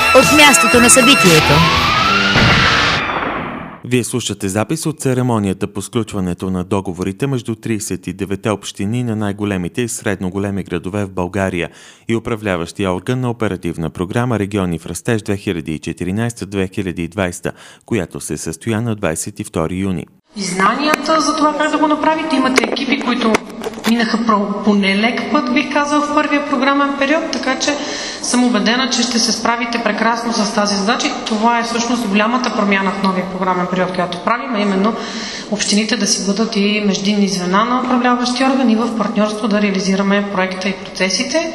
от мястото на събитието. Вие слушате запис от церемонията по сключването на договорите между 39 общини на най-големите и средно големи градове в България и управляващия орган на оперативна програма Региони в растеж 2014-2020, която се състоя на 22 юни. И знанията за това как да го направите. Имате екипи, които минаха по нелек път, бих казал, в първия програмен период, така че съм убедена, че ще се справите прекрасно с тази задача. И това е всъщност голямата промяна в новия програмен период, която правим, а именно общините да си бъдат и междинни звена на управляващи органи и в партньорство да реализираме проекта и процесите.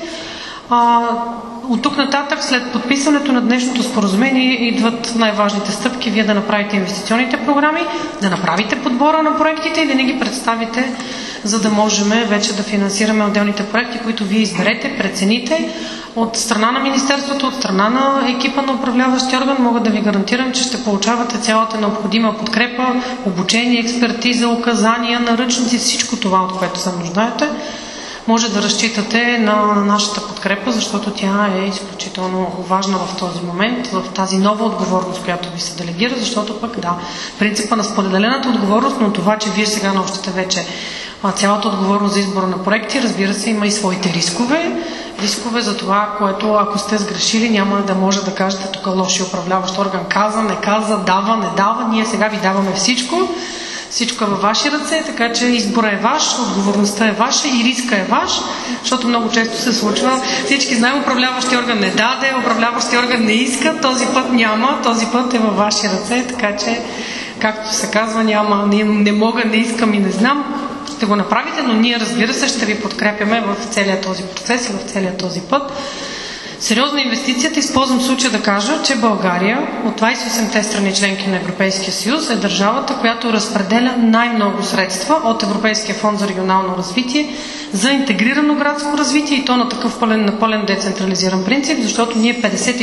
От тук нататък, след подписването на днешното споразумение, идват най-важните стъпки. Вие да направите инвестиционните програми, да направите подбора на проектите и да не ги представите, за да можем вече да финансираме отделните проекти, които вие изберете, прецените. От страна на Министерството, от страна на екипа на управляващия орган мога да ви гарантирам, че ще получавате цялата необходима подкрепа, обучение, експертиза, указания, наръчници, всичко това, от което се нуждаете. Може да разчитате на нашата подкрепа, защото тя е изключително важна в този момент, в тази нова отговорност, която ви се делегира, защото пък принципа на споделената отговорност, но това, че вие сега носите вече цялата отговорност за избора на проекти, разбира се, има и своите рискове. Рискове за това, което ако сте сгрешили, няма да може да кажете тук лоши управляващ орган каза, не каза, дава, не дава. Ние сега ви даваме всичко. Всичко е във ваши ръце, така че избора е ваш, отговорността е ваша и риска е ваш, защото много често се случва. Всички знаем, управляващия орган не даде, управляващия орган не иска, този път няма, този път е във ваши ръце, така че, както се казва, не мога, не искам и не знам. Ще го направите, но ние, разбира се, ще ви подкрепяме в целия този процес и в целия този път. Сериозна инвестицията, използвам случая да кажа, че България от 28-те страни членки на Европейския съюз е държавата, която разпределя най-много средства от Европейския фонд за регионално развитие за интегрирано градско развитие и то на такъв пълен децентрализиран принцип, защото ние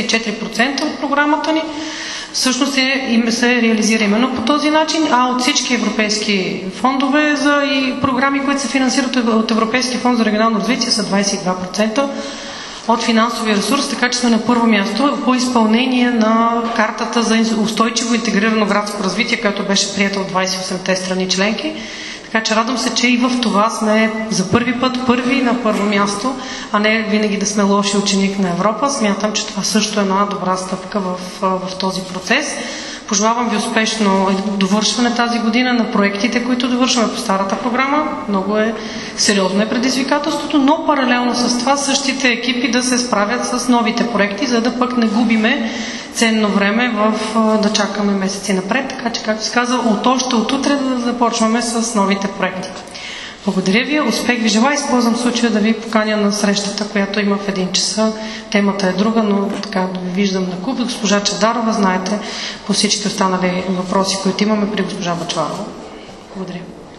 54% от програмата ни всъщност се реализира именно по този начин, а от всички европейски фондове и програми, които се финансират от Европейския фонд за регионално развитие, са 22% от финансовия ресурс, така че сме на първо място по изпълнение на картата за устойчиво интегрирано градско развитие, която беше приета от 28-те страни членки. Така че радвам се, че и в това сме за първи път първи на първо място, а не винаги да сме лоши ученик на Европа. Смятам, че това също е една добра стъпка в този процес. Пожелавам ви успешно довършване тази година на проектите, които довършваме по старата програма. Много сериозно е предизвикателството, но паралелно с това същите екипи да се справят с новите проекти, за да пък не губиме ценно време да чакаме месеци напред. Така че, както се казва, още от утре да започваме с новите проекти. Благодаря ви, успех ви желая. Използвам случая да ви поканя на срещата, която има в 1 часа. Темата е друга, но така да ви виждам на куп. Госпожа Чадарова, знаете по всички останали въпроси, които имаме при госпожа Бъчварова. Благодаря.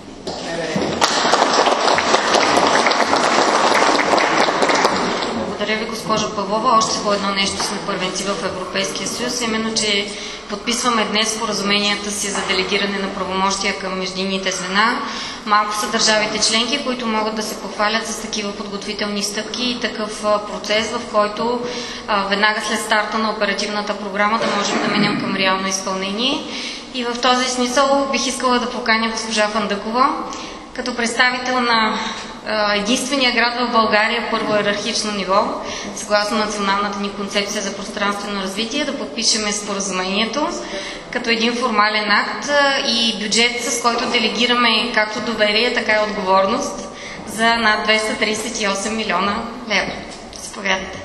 Благодаря ви, госпожа Павлова. Още по едно нещо сме първенци в Европейския съюз, именно, че подписваме днес споразуменията си за делегиране на правомощия към междинните звена. Малко са държавите членки, които могат да се похвалят с такива подготвителни стъпки и такъв процес, в който веднага след старта на оперативната програма да можем да минем към реално изпълнение. И в този смисъл бих искала да поканя госпожа Фандъкова, като представител на единствения град в България първо иерархично ниво, съгласно националната ни концепция за пространствено развитие, да подпишеме споразумението като един формален акт и бюджет, с който делегираме както доверие, така и отговорност за над 238 милиона лева. Заповядайте.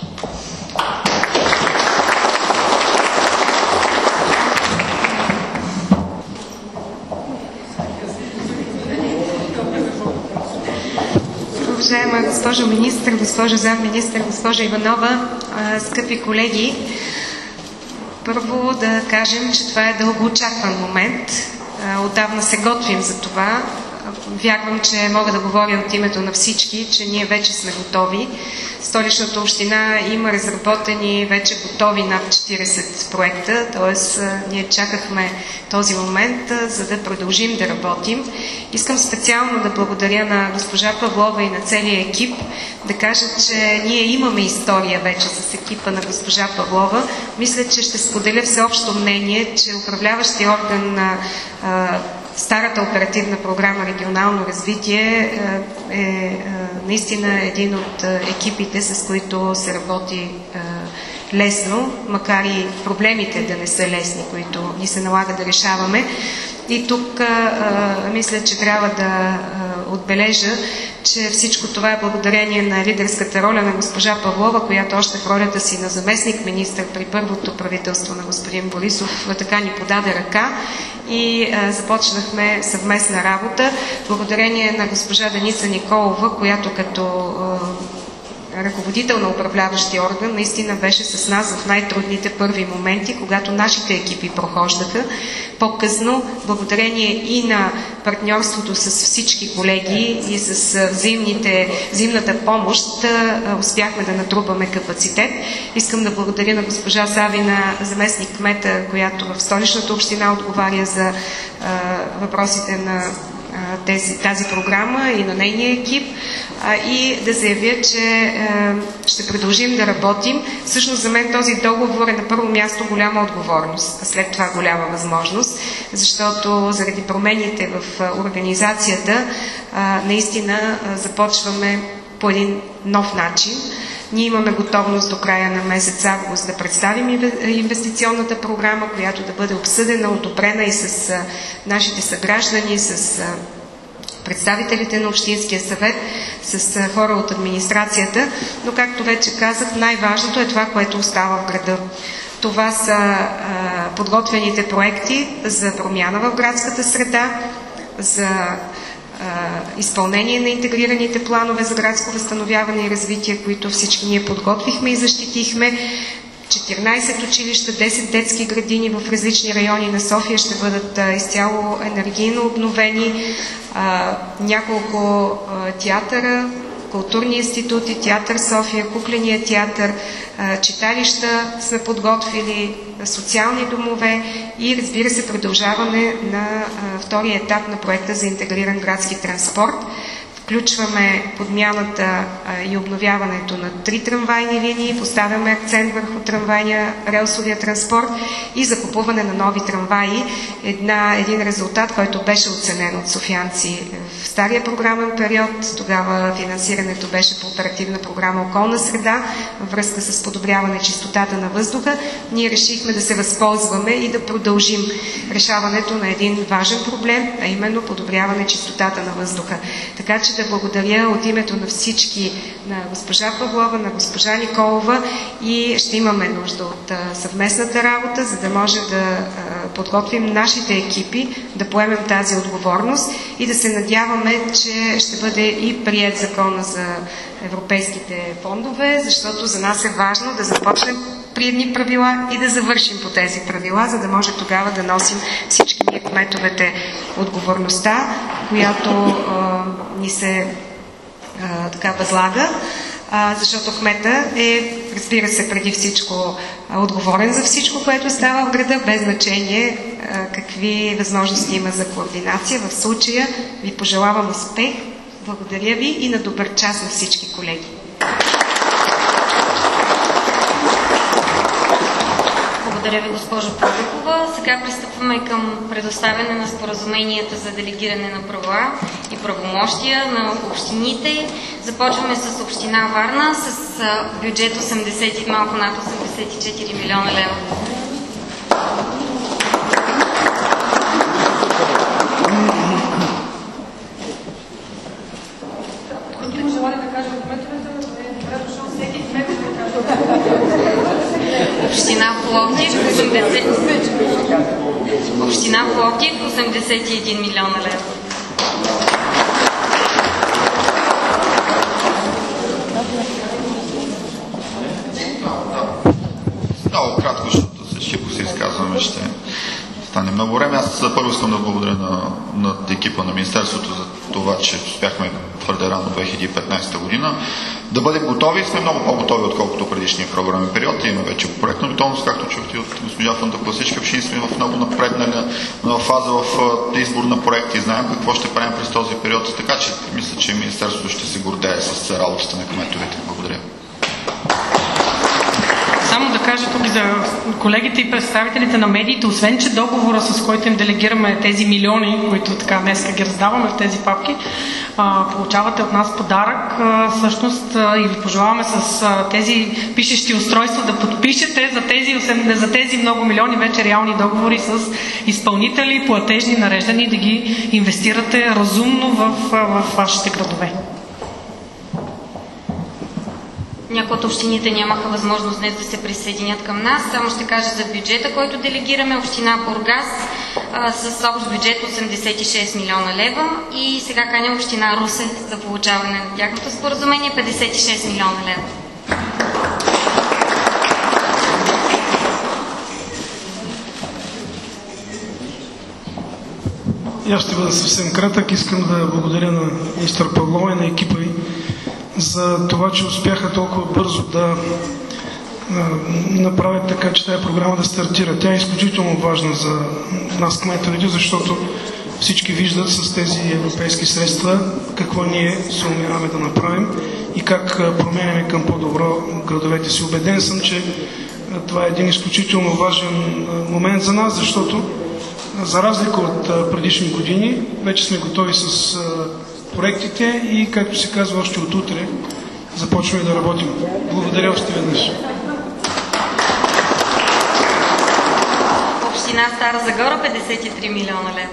Уважаема госпожо министър, госпожо замминистър, госпожа Иванова, скъпи колеги, първо да кажем, че това е дългоочакван момент. Отдавна се готвим за това. вярвам, че мога да говоря от името на всички, че ние вече сме готови. Столичната община има разработени вече готови над 40 проекта, т.е. ние чакахме този момент, за да продължим да работим. Искам специално да благодаря на госпожа Павлова и на целия екип, да кажа, че ние имаме история вече с екипа на госпожа Павлова. Мисля, че ще споделя всеобщо мнение, че управляващия орган на старата оперативна програма регионално развитие е наистина един от екипите, с които се работи лесно, макар и проблемите да не са лесни, които ни се налага да решаваме. И тук мисля, че трябва да отбележа, че всичко това е благодарение на лидерската роля на госпожа Павлова, която още в ролята си на заместник-министър при първото правителство на господин Борисов така ни подаде ръка и започнахме съвместна работа. Благодарение на госпожа Деница Николова, която като ръководител на управляващия орган наистина беше с нас в най-трудните първи моменти, когато нашите екипи прохождаха. По-късно, благодарение и на партньорството с всички колеги и с взаимната помощ, успяхме да натрупаме капацитет. Искам да благодаря на госпожа Савина, заместник кмета, която в Столичната община отговаря за въпросите на тази програма и на нейния екип, и да заявя, че ще продължим да работим. Всъщност за мен този договор е на първо място голяма отговорност, а след това голяма възможност, защото заради промените в организацията наистина започваме по един нов начин. Ние имаме готовност до края на месец август да представим инвестиционната програма, която да бъде обсъдена, одобрена и с нашите съграждани, с представителите на Общинския съвет, с хора от администрацията, но както вече казах, най-важното е това, което остава в града. Това са подготвените проекти за промяна в градската среда, за изпълнение на интегрираните планове за градско възстановяване и развитие, които всички ние подготвихме и защитихме. 14 училища, 10 детски градини в различни райони на София ще бъдат изцяло енергийно обновени, няколко театъра, културни институти, театър София, кукления театър, читалища сме подготвили, социални домове и, разбира се, продължаване на втория етап на проекта за интегриран градски транспорт. Включваме подмяната и обновяването на 3 трамвайни линии, поставяме акцент върху трамвайния релсовия транспорт и закупуване на нови трамваи. Един резултат, който беше оценен от софиянци в стария програмен период. Тогава финансирането беше по оперативна програма Околна среда във връзка с подобряване чистотата на въздуха. Ние решихме да се възползваме и да продължим решаването на един важен проблем, а именно подобряване чистотата на въздуха. Така че да благодаря от името на всички, на госпожа Павлова, на госпожа Николова, и ще имаме нужда от съвместната работа, за да може да подготвим нашите екипи, да поемем тази отговорност и да се надяваме, че ще бъде и приет закона за европейските фондове, защото за нас е важно да започнем при едни правила и да завършим по тези правила, за да може тогава да носим всички ние кметовете отговорността, която ни се така възлага, защото кмета е, разбира се, преди всичко отговорен за всичко, което става в града, без значение какви възможности има за координация. В случая ви пожелавам успех, благодаря ви и на добър час на всички колеги. Благодаря ви, госпожо Павлова. Сега пристъпваме към предоставяне на споразуменията за делегиране на права и правомощия на общините. Започваме с община Варна с бюджет малко над 84 милиона лева. Община Пловдив 81 милиона лева. Много кратко, защото ще се изказваме, ще стане много време. Аз първо искам да благодаря на екипа на Министерството за това, че успяхме твърде рано 2015 година. Да бъдем готови, сме много по-готови, отколкото предишния програмен период. Има вече проектна готовност, както чухте от госпожа Фандъкова. Всички общини сме в много напреднала фаза в избор на проекти. Знаем какво ще правим през този период. Така че мисля, че Министерството ще се гордее с работата на кметовете. Благодаря. Само да кажа тук за колегите и представителите на медиите, освен че договора, с който им делегираме тези милиони, които така днеска ги раздаваме в тези папки, получавате от нас подарък, всъщност и ви пожелаваме с тези пишещи устройства да подпишете за тези много милиони вече реални договори с изпълнители, платежни нареждания и да ги инвестирате разумно в вашите градове. Някои от общините нямаха възможност днес да се присъединят към нас. Само ще кажа за бюджета, който делегираме. Община Бургас с общ бюджет 86 милиона лева и сега каня община Русе за получаване на тяхното споразумение 56 милиона лева. И аз ще бъда съвсем кратък. Искам да благодаря на министър Павлова и на екипа ѝ за това, че успяха толкова бързо да направят така, че тази програма да стартира. Тя е изключително важна за нас кметовете, защото всички виждат с тези европейски средства какво ние се умяваме да направим и как променяме към по-добро градовете си. Убеден съм, че това е един изключително важен момент за нас, защото за разлика от предишни години вече сме готови с проектите и, както се казва, още от утре започваме да работим. Благодаря още веднъж. Община Стара Загора 53 милиона лева.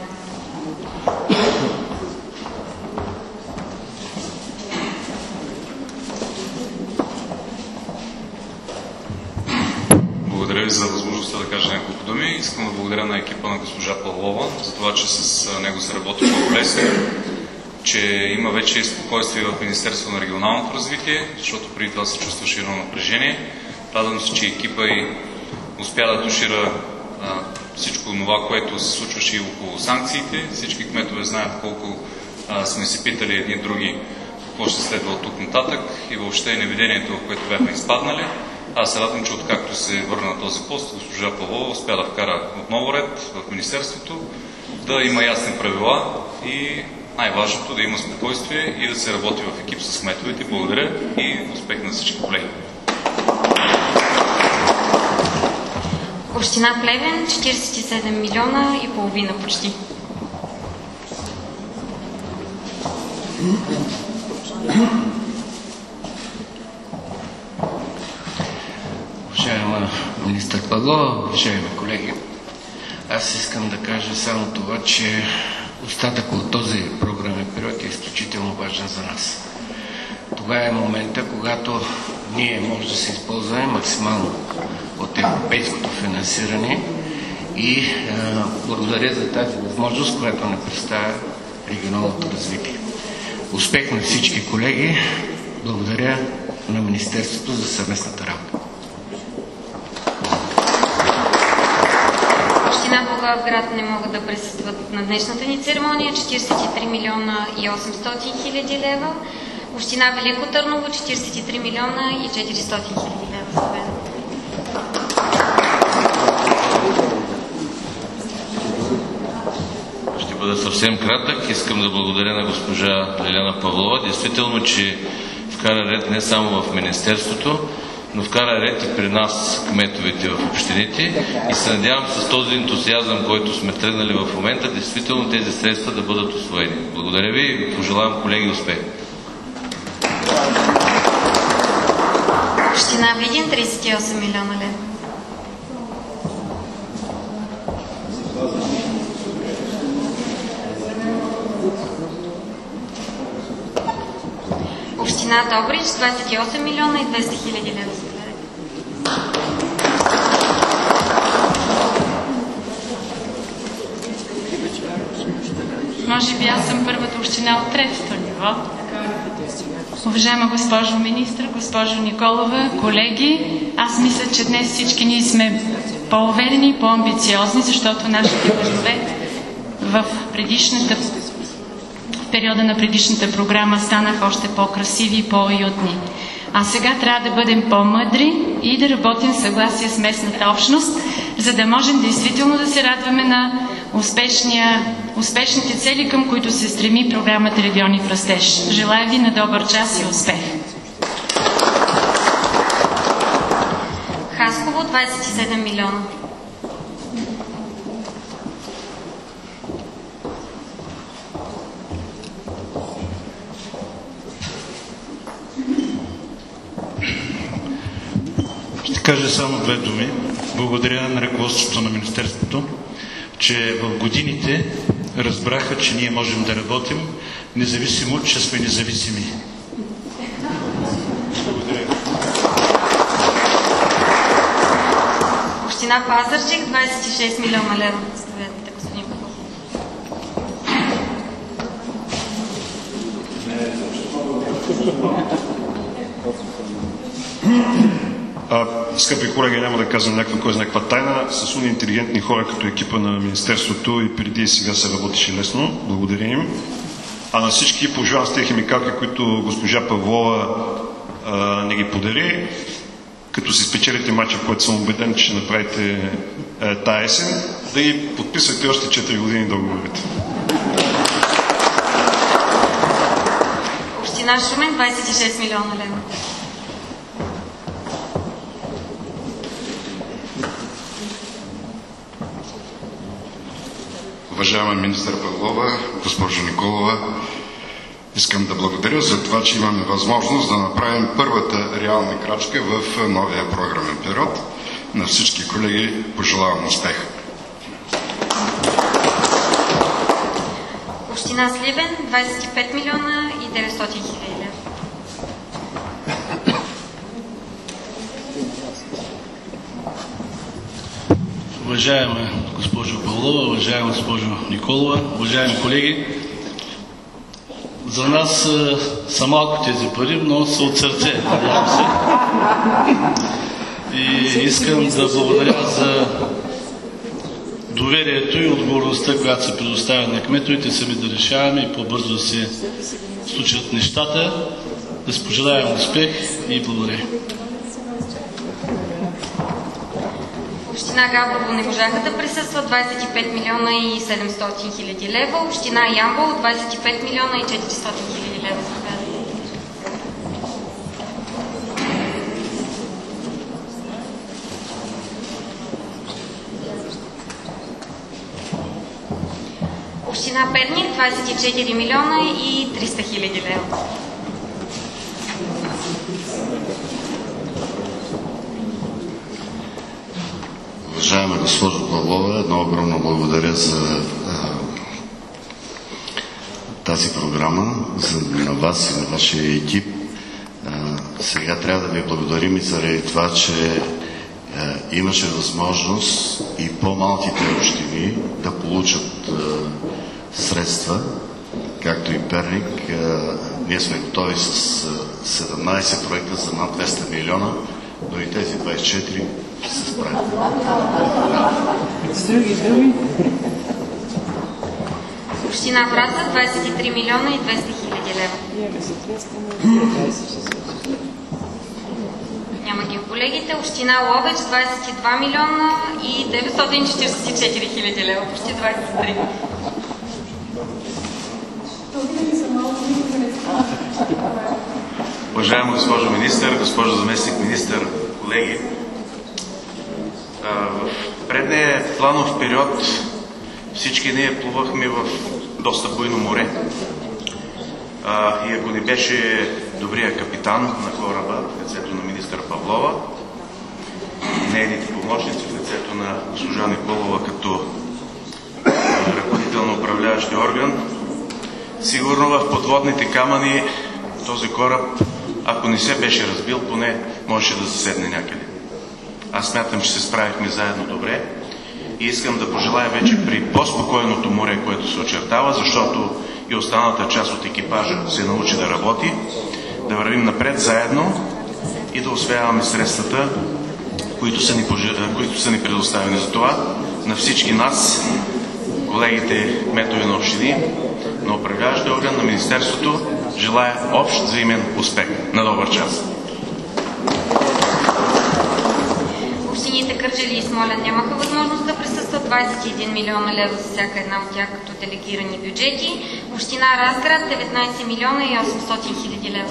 Благодаря ви за възможността да кажа няколко думи. Искам да благодаря на екипа на госпожа Павлова за това, че с него се работи много лесно, че има вече спокойствие в Министерството на регионалното развитие, защото преди това се чувстваше едно напрежение. Радвам се, че екипа и успя да тушира всичко това, което се случваше и около санкциите. Всички кметове знаят колко сме се питали едни други какво ще следва от тук нататък и въобще невидението, в което бяхме изпаднали. Аз се радвам, че откакто се върна на този пост, госпожа Павлова успя да вкара отново ред в Министерството, да има ясни правила и най-важното да има спокойствие и да се работи в екип с кметовете. Благодаря и успех на всички колеги. Община Плевен 47 милиона и половина почти. Уважаема министър Павлова, уважаеми колеги, аз искам да кажа само това, че остатък от този програмен период е изключително важен за нас. Това е момента, когато ние може да се използваме максимално от европейското финансиране и благодаря за тази възможност, която ни представя регионалното развитие. Успех на всички колеги. Благодаря на Министерството за съвместната работа. Община Благоевград не могат да присъстват на днешната ни церемония. 43 милиона и 800 хиляди лева. Община Велико Търново 43 милиона и 400 хиляди лева. Ще бъда съвсем кратък. Искам да благодаря на госпожа Лиляна Павлова. Действително, че вкара ред не само в Министерството, но вкара ред и при нас, кметовете в общините. И се надявам с този ентусиазъм, който сме тръгнали в момента, действително тези средства да бъдат усвоени. Благодаря ви и пожелавам, колеги, успех. Община Видин 38 милиона лева. Община Добрич 28 милиона и 200 хиляди лева. Може би аз съм първата община от третото ниво. Уважаема госпожо министър, госпожо Николова, колеги, аз мисля, че днес всички ние сме по-уверени и по-амбициозни, защото нашите планове в периода на предишната програма станаха още по-красиви и по-уютни. А сега трябва да бъдем по-мъдри и да работим в съгласие с местната общност, за да можем действително да се радваме на успешните цели, към които се стреми програмата Региони в растеж. Желая ви на добър час и успех! Хасково 27 милиона. Ще кажа само две думи. Благодаря на ръководството на Министерството, че в годините разбраха, че ние можем да работим, независимо, че сме независими. Благодаря. Община Пазарджик 26 милиона лева. Заповядайте, господин Попов. Скъпи колеги, няма да казвам кой знае каква тайна. С уни интелигентни хора като екипа на Министерството и преди и сега се работеше лесно. Благодаря им. А на всички пожелавам с тези химикалки, които госпожа Павлова не ги подари, като си спечелите матча, който съм убеден, че ще направите тая есен, да ги подписвате още 4 години договорите. Община Шумен 26 милиона лева. Уважаема министър Павлова, госпожо Николова, искам да благодаря за това, че имаме възможност да направим първата реална крачка в новия програмен период. На всички колеги пожелавам успех. Община Сливен 25 милиона и 900 хиляди лева. Уважаема госпожо Павлова, уважаема госпожо Николова, уважаеми колеги, за нас са малко тези пари, но са от сърце, надявам се. И искам да благодаря за доверието и отговорността, която се предоставя на кметовете, сами да решаваме и по-бързо да се случат нещата. Да си пожелаем успех и благодаря. Община Габрово не можаха да присъстват 25 милиона и 700 хиляди лева. Община Ямбол 25 милиона и 400 хиляди лева. Община Перник 24 милиона и 300 хиляди лева. Уважаема госпожо Павлова, едно огромно благодаря за тази програма, на вас и на вашия екип. Сега трябва да ви благодарим и заради това, че имаше възможност и по-малките общини да получат средства, както и Перник. Ние сме готови с 17 проекта за над 200 милиона, но и тези 24 ще се справят. Община Враца 23 милиона и 200 хиляди лева. Няма ги колегите. Община Ловеч 22 милиона и 944 хиляди лева. Почти 23. Уважаема госпожо министър, госпожо заместник министър, колеги, в предния планов период всички ние плувахме в доста буйно море. И ако не беше добрия капитан на кораба в лицето на министър Павлова, нейните помощници в лицето на госпожа Николова като ръководител на управляващия орган, сигурно в подводните камъни този кораб, ако не се беше разбил, поне можеше да заседне някъде. Аз смятам, че се справихме заедно добре и искам да пожелая вече при по-спокойното море, което се очертава, защото и останалата част от екипажа се научи да работи, да вървим напред заедно и да усвояваме средствата които са ни предоставени. За това на всички нас, колегите кметове на общини, на управляващия орган, на Министерството, желая общ взаимен успех. На добър час! Общините Кърджали и Смолян нямаха възможност да присъстват. 21 милиона лева за всяка една от тях като делегирани бюджети. Община Разград 19 милиона и 800 хиляди лева.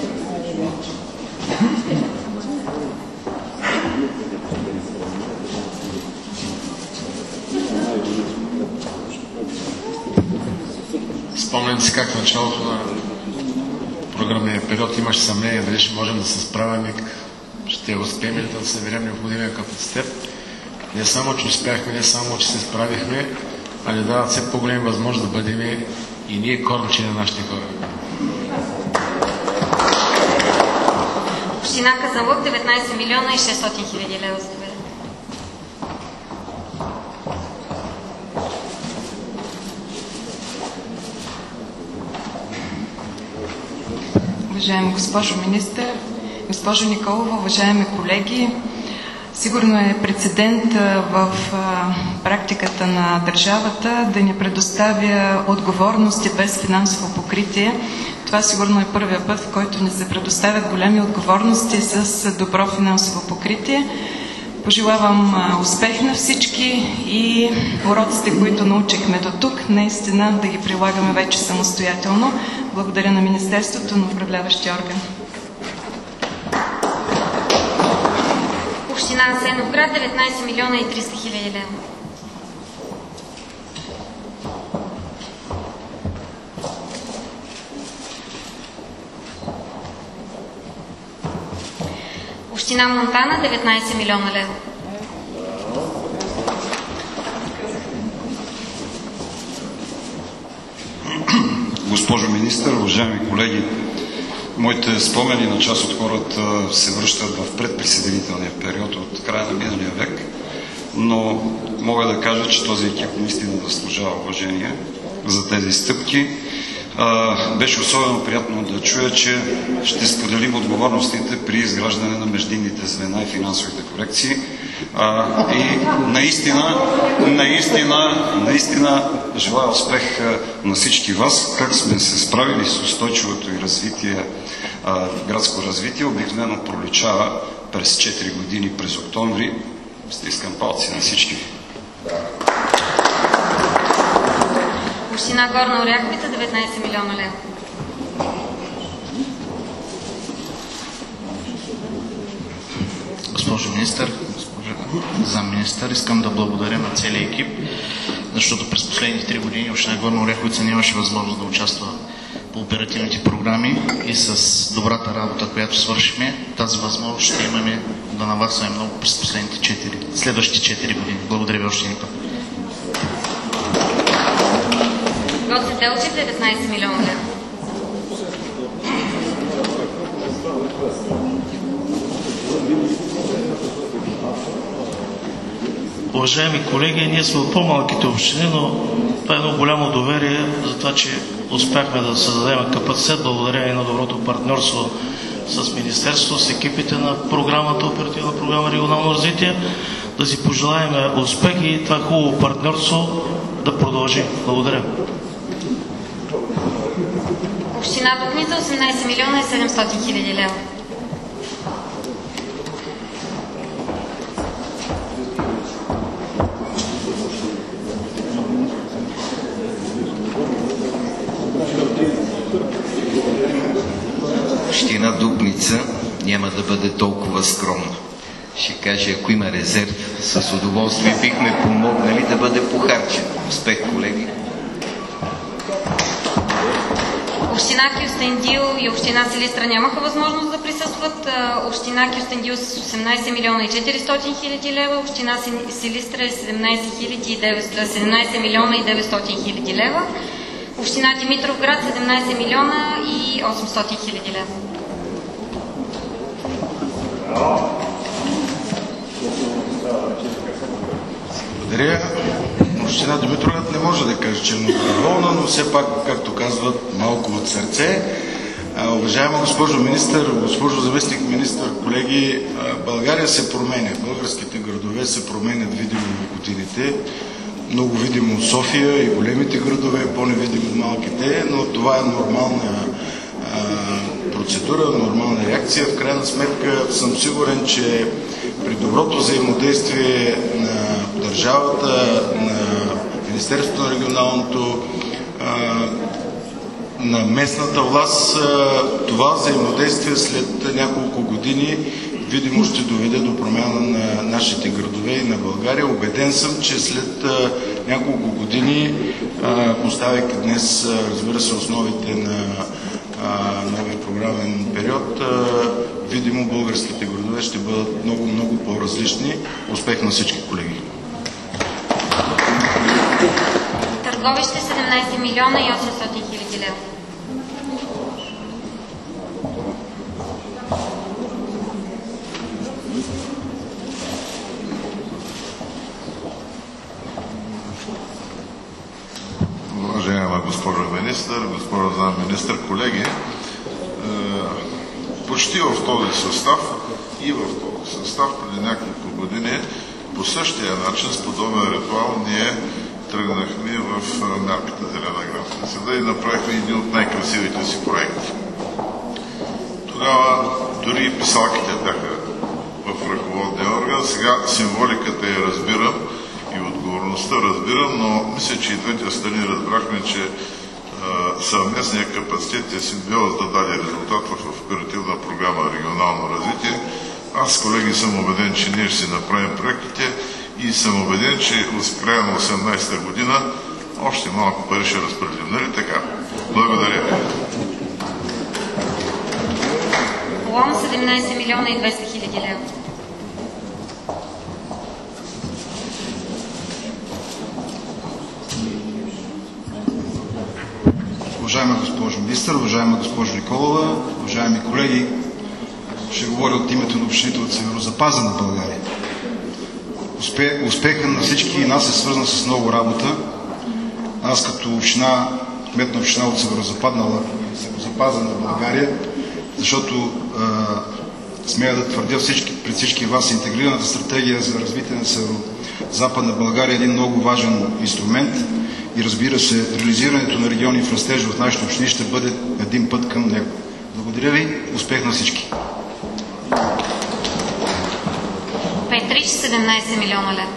Спомням си как в началото на програмния период имаше съмнение дали ще можем да се справим, ще успеем ли да съберем необходимия капацитет. Не само, че успяхме, не само, че се справихме, а ни дават все по-големи възможност да бъдем и ние кормчи на нашите хора. Община Казанлък 19 милиона и 600 хиляди лева за това. Уважаема госпожо министър, госпожо Николова, уважаеми колеги, сигурно е прецедент в практиката на държавата да ни предоставя отговорности без финансово покритие. Това сигурно е първият път, в който ни се предоставят големи отговорности с добро финансово покритие. Пожелавам успех на всички и уроците, които научихме до тук, наистина да ги прилагаме вече самостоятелно. Благодаря на Министерството, на управляващия орган. Община Асеновград 19 милиона и 300 хиляди лева. Община Монтана 19 милиона лева. Госпожо министър, уважаеми колеги, моите спомени на част от хората се връщат в предприсъединителния период от края на миналия век, но мога да кажа, че този екип наистина заслужава уважение за тези стъпки. Беше особено приятно да чуя, че ще споделим отговорностите при изграждане на междинните звена и финансовите корекции. И наистина желая успех на всички вас. Как сме се справили с устойчивото и развитие, градско развитие, обикновено проличава през 4 години, през октомври. Стискам палци на всички. Община Горна Оряховица 19 милиона лева. Госпожо министър, госпожа замминистър, искам да благодаря на целия екип, защото през последните 3 години община Горна Оряховица нямаше възможност да участва по оперативните програми и с добрата работа, която свършихме, тази възможност ще имаме да наваксваме много през следващите 4 години. Благодаря ви още един път. Гоце Делчев 19 милиона лева. Уважаеми колеги, ние сме от по-малките общини, но това е много голямо доверие за това, че успяхме да създадем капацитет благодарение на доброто партньорство с Министерството, с екипите на програмата, оперативна програма регионално развитие, да си пожелаем успех и това хубаво партньорство да продължи. Благодаря. Община Дупница 18 милиона и 700 хиляди лева. Община Дупница няма да бъде толкова скромна. Ще каже, ако има резерв, с удоволствие бихме помогнали да бъде похарчен. Успех, колеги! Община Кюстендил и община Силистра нямаха възможност да присъстват. Община Кюстендил с 18 милиона и 400 хиляди лева, община Силистра е 17 милиона и 900 хиляди лева, община Димитровград 17 милиона и 800 хиляди лева. Благодаря. Община Димитровград не може да каже, че е много доволна, но все пак, както казват, малко от сърце. Уважаема госпожо министър, госпожо заместник министър, колеги, България се променя. Българските градове се променят видимо в годините. Много видимо София и големите градове, по-невидимо малките, но това е нормална процедура, нормална реакция. В крайна сметка съм сигурен, че при доброто взаимодействие на държавата, на Министерството на регионалното, на местната власт, това взаимодействие след няколко години видимо ще доведе до промяна на нашите градове и на България. Убеден съм, че след няколко години, поставяйки днес, разбира се, основите на новия програмен период, видимо българските градове ще бъдат много, много по-различни. Успех на всички колеги! Търговище 17 милиона и 800 хиляди лева. Уважаема госпожо министър, госпожо заместник-министър, колеги, почти в този състав и в този състав преди няколко години по същия начин, с подобен ритуал, ние тръгнахме в мярката Зелена градска среда и направихме един от най-красивите си проекти. Тогава дори и писалките бяха в ръководния орган. Сега символиката я разбирам и отговорността разбирам, но мисля, че и двете страни разбрахме, че съвместният капацитет и симбиозата даде резултат в оперативна програма регионално развитие. Аз, колеги, съм убеден, че ние ще си направим проектите и съм убеден, че в края на 2018 година още малко пари ще разпределим. Нали така? Благодаря. Лом 17 милиона и 200 хиляди лева. Уважаема госпожо министър, уважаема госпожо Николова, уважаеми колеги, ще говоря от името на общините от Северозапада на България. Успехът на всички нас е свързан с много работа. Аз като кмет на община от Северозапада на България, защото смея да твърдя пред всички вас, интегрираната стратегия за развитие на Северозападна България е един много важен инструмент и, разбира се, реализирането на региони в растеж в нашите общини ще бъде един път към него. Благодаря ви, успех на всички! Петрич 17 милиона лева.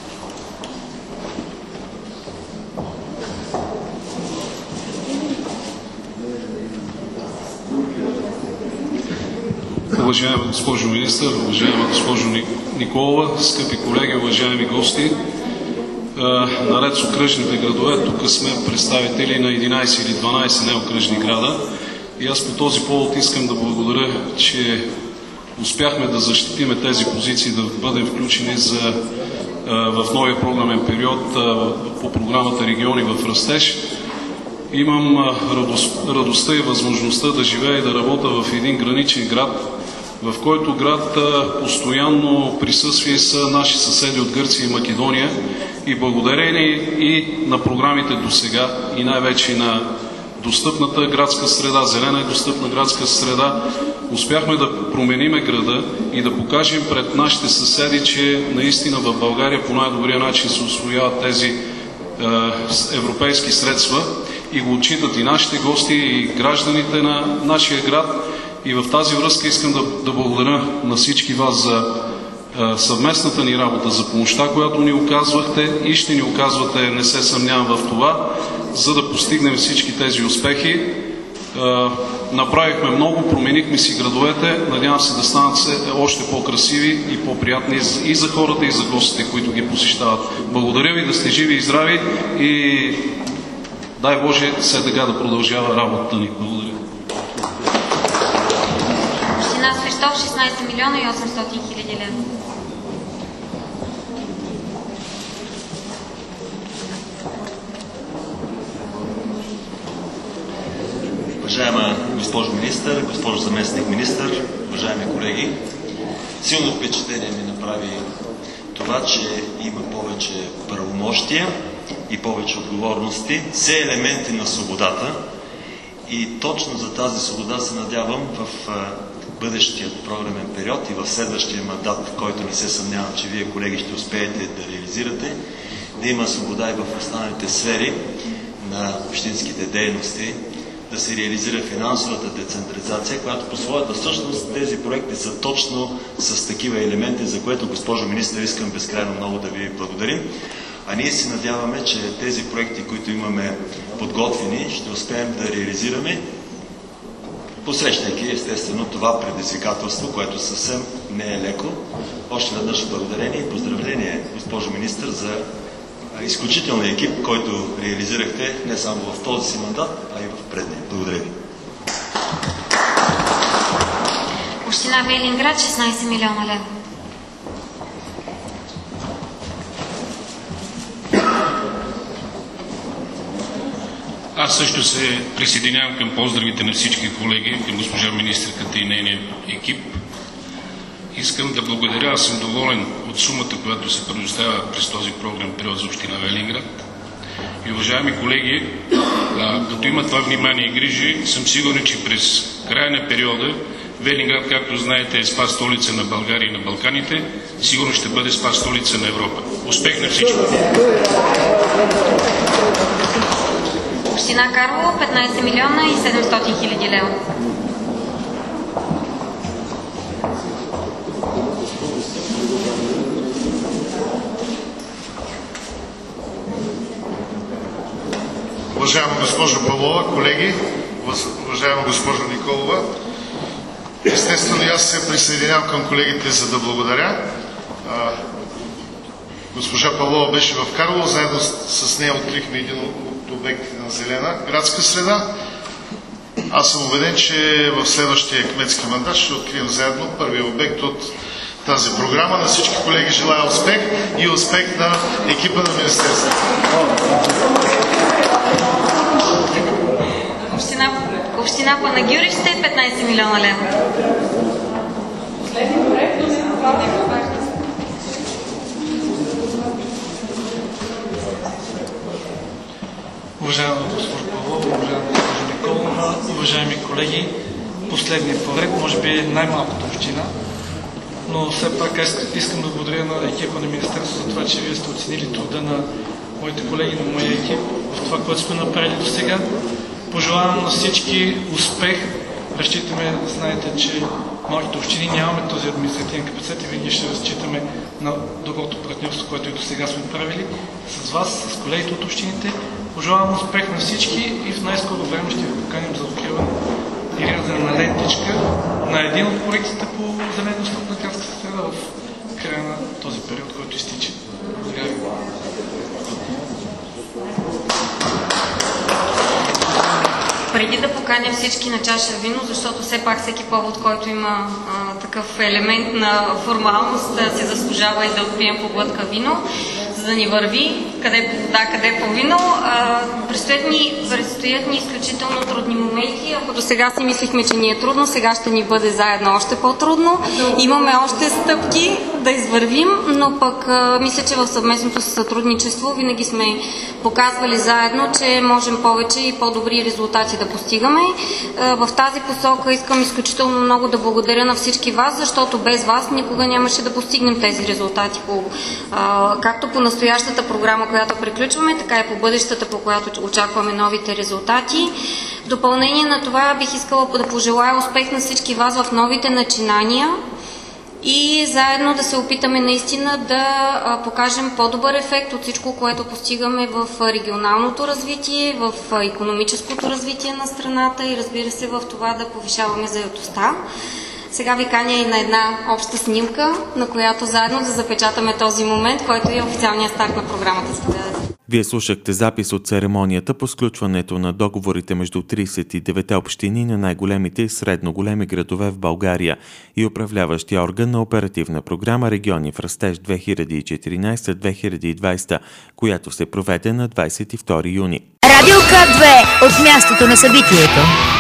Уважаема госпожо министър, уважаема госпожо Николова, скъпи колеги, уважаеми гости, наред с окръжните градове, тук сме представители на 11 или 12 неокръжни града и аз по този повод искам да благодаря, че успяхме да защитиме тези позиции, да бъдем включени в новия програмен период по програмата Региони в растеж. Имам радостта и възможността да живея и да работя в един граничен град, в който град постоянно присъствие са наши съседи от Гърция и Македония и благодарение и на програмите до сега и най-вече на достъпната градска среда, зелена и достъпна градска среда, успяхме да промениме града и да покажем пред нашите съседи, че наистина в България по най-добрия начин се усвояват тези европейски средства и го отчитат и нашите гости, и гражданите на нашия град. И в тази връзка искам да благодаря на всички вас за съвместната ни работа, за помощта, която ни оказвахте и ще ни оказвате, не се съмнявам в това, за да постигнем всички тези успехи. Направихме много, променихме си градовете, надявам се да станат още по-красиви и по-приятни и за хората, и за гостите, които ги посещават. Благодаря ви, да сте живи и здрави и дай Боже все така да продължава работата ни. Благодаря. Община Свищов 16 милиона и 800 хиляди лева. Уважаема госпожо министър, госпожо заместник министър, уважаеми колеги, силно впечатление ми направи това, че има повече правомощия и повече отговорности, все елементи на свободата И точно за тази свобода се надявам в бъдещият програмен период и в следващия мандат, в който не се съмнявам, че вие, колеги, ще успеете да реализирате, да има свобода и в останалите сфери на общинските дейности, да се реализира финансовата децентрализация, която по своята същност тези проекти са точно с такива елементи, за което, госпожо министър, искам безкрайно много да ви благодарим. А ние се надяваме, че тези проекти, които имаме подготвени, ще успеем да реализираме, посрещайки естествено това предизвикателство, което съвсем не е леко. Още веднъж благодарение и поздравление, госпожо министър, за изключителния екип, който реализирахте не само в този си мандат, а и в предния. Благодаря ви. Община Велинград, 16 милиона лева. Аз също се присъединявам към поздравите на всички колеги, към госпожа министърката и нейния екип. Искам да благодаря, аз съм доволен от сумата, която се предоставя през този програмен период за община Велинград. И, уважаеми колеги, като има това внимание и грижи, съм сигурен, че през края на периода Велинград, както знаете, е спа столица на България и на Балканите, сигурно ще бъде спа столица на Европа. Успех на всички! Община Карлово, 15 милиона и 700 хиляди лева. Уважаема госпожо Павлова, колеги, уважаема госпожо Николова, естествено и аз се присъединявам към колегите, за да благодаря. Госпожа Павлова беше в Карлово, заедно с нея открихме един от обекти на зелена градска среда. Аз съм убеден, че в следващия кметски мандат ще открием заедно първия обект от тази програма. На всички колеги желая успех и успех на екипа на Министерството. Община Панагюрище, 15 милиона лева. Уважаема госпожо Павлова, уважаема госпожо Николова, уважаеми колеги, последният поред, може би е най-малката община, но все пак искам да благодаря на екипа на Министерството за това, че вие сте оценили труда на моите колеги, на моя екип в това, което сме направили до сега. Пожелавам на всички успех. Разчитаме, знаете, че малките общини нямаме този административен капацитет и винаги ще разчитаме на доброто партньорство, което и до сега сме правили с вас, с колегите от общините. Пожелавам успех на всички и в най-скоро време ще ви поканим за откриване и рязане на лентичка на един от проектите по зелена на градска среда в края на този период, който изтича. Благодаря ви. Преди да поканя всички на чаша вино, защото все пак всеки повод, който има такъв елемент на формалност, си заслужава и да отпием по глътка вино, за да ни върви, къде по вино. Предстоят ни изключително трудни моменти. Ако до сега си мислихме, че ни е трудно, сега ще ни бъде заедно още по-трудно. Имаме още стъпки да извървим, но пък мисля, че в съвместното сътрудничество винаги сме показвали заедно, че можем повече и по-добри резултати да постигаме. В тази посока искам изключително много да благодаря на всички вас, защото без вас никога нямаше да постигнем тези резултати, както по настоящата програма, която приключваме, така и по бъдещата, по която очакваме новите резултати. В допълнение на това бих искала да пожелая успех на всички вас в новите начинания и заедно да се опитаме наистина да покажем по-добър ефект от всичко, което постигаме в регионалното развитие, в икономическото развитие на страната и разбира се в това да повишаваме заетостта. Сега ви каня и на една обща снимка, на която заедно да запечатаме този момент, който е официалният старт на програмата. Вие слушахте запис от церемонията по сключването на договорите между 39 общини на най-големите и средно големи градове в България и управляващия орган на оперативна програма Региони в растеж 2014-2020, която се проведе на 22 юни. Радио К2 от мястото на събитието.